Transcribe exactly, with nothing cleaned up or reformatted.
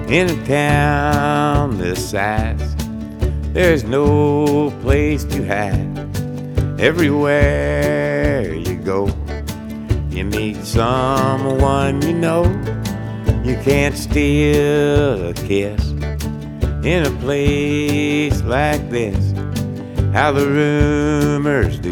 In a town this size, there's no place to hide. Everywhere you go, you meet someone you know. You can't steal a kiss in a place like this. How the rumors do